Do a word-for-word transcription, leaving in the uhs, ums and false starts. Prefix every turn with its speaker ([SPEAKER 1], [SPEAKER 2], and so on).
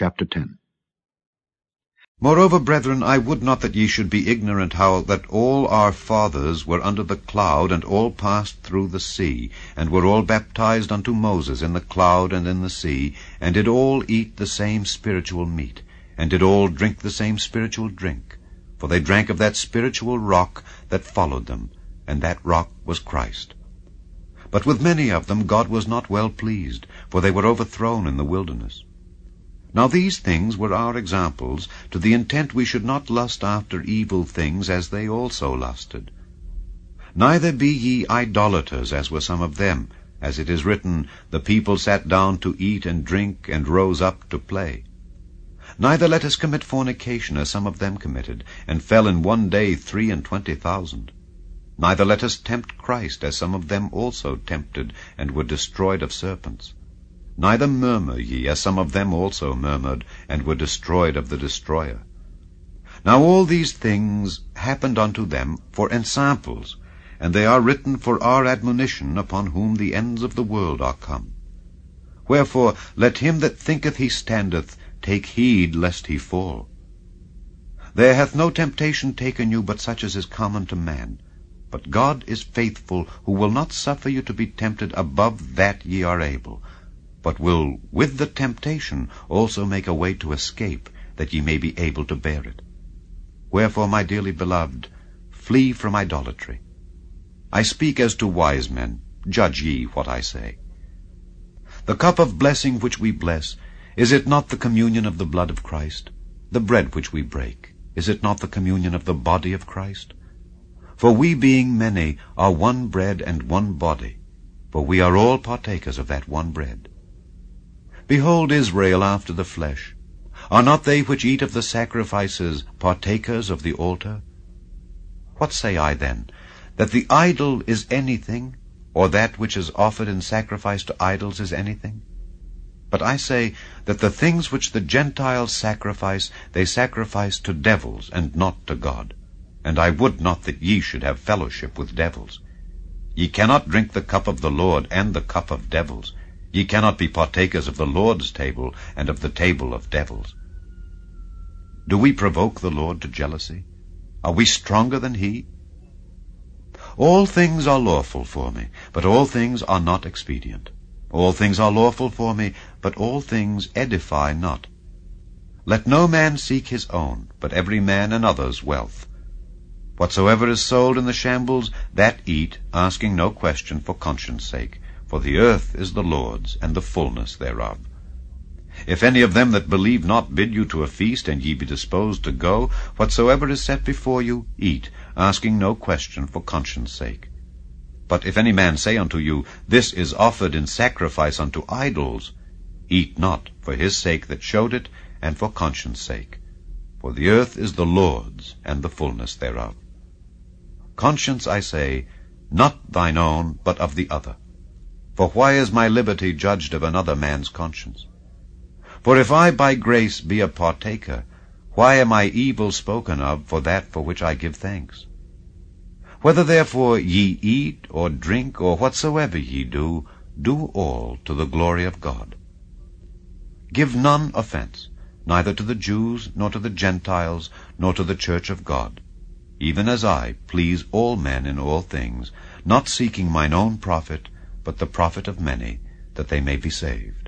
[SPEAKER 1] chapter ten.
[SPEAKER 2] Moreover, brethren, I would not that ye should be ignorant how that all our fathers were under the cloud, and all passed through the sea, and were all baptized unto Moses in the cloud and in the sea, and did all eat the same spiritual meat, and did all drink the same spiritual drink. For they drank of that spiritual rock that followed them, and that rock was Christ. But with many of them God was not well pleased, for they were overthrown in the wilderness. Now these things were our examples, to the intent we should not lust after evil things, as they also lusted. Neither be ye idolaters, as were some of them, as it is written, The people sat down to eat and drink, and rose up to play. Neither let us commit fornication, as some of them committed, and fell in one day three and twenty thousand. Neither let us tempt Christ, as some of them also tempted, and were destroyed of serpents. Neither murmur ye, as some of them also murmured, and were destroyed of the destroyer. Now all these things happened unto them for ensamples, and they are written for our admonition, upon whom the ends of the world are come. Wherefore let him that thinketh he standeth take heed lest he fall. There hath no temptation taken you but such as is common to man. But God is faithful, who will not suffer you to be tempted above that ye are able, but will with the temptation also make a way to escape, that ye may be able to bear it. Wherefore, my dearly beloved, flee from idolatry. I speak as to wise men, judge ye what I say. The cup of blessing which we bless, is it not the communion of the blood of Christ? The bread which we break, is it not the communion of the body of Christ? For we, being many, are one bread and one body, for we are all partakers of that one bread. Behold Israel after the flesh. Are not they which eat of the sacrifices partakers of the altar? What say I then? That the idol is anything, or that which is offered in sacrifice to idols is anything? But I say that the things which the Gentiles sacrifice, they sacrifice to devils, and not to God. And I would not that ye should have fellowship with devils. Ye cannot drink the cup of the Lord and the cup of devils. Ye cannot be partakers of the Lord's table and of the table of devils. Do we provoke the Lord to jealousy? Are we stronger than he? All things are lawful for me, but all things are not expedient. All things are lawful for me, but all things edify not. Let no man seek his own, but every man another's wealth. Whatsoever is sold in the shambles, that eat, asking no question for conscience sake. For the earth is the Lord's, and the fullness thereof. If any of them that believe not bid you to a feast, and ye be disposed to go, whatsoever is set before you, eat, asking no question for conscience sake. But if any man say unto you, This is offered in sacrifice unto idols, eat not, for his sake that showed it, and for conscience sake. For the earth is the Lord's, and the fullness thereof. Conscience, I say, not thine own, but of the other. For why is my liberty judged of another man's conscience? For if I by grace be a partaker, why am I evil spoken of for that for which I give thanks? Whether therefore ye eat, or drink, or whatsoever ye do, do all to the glory of God. Give none offense, neither to the Jews, nor to the Gentiles, nor to the church of God, even as I please all men in all things, not seeking mine own profit, but the profit of many, that they may be saved.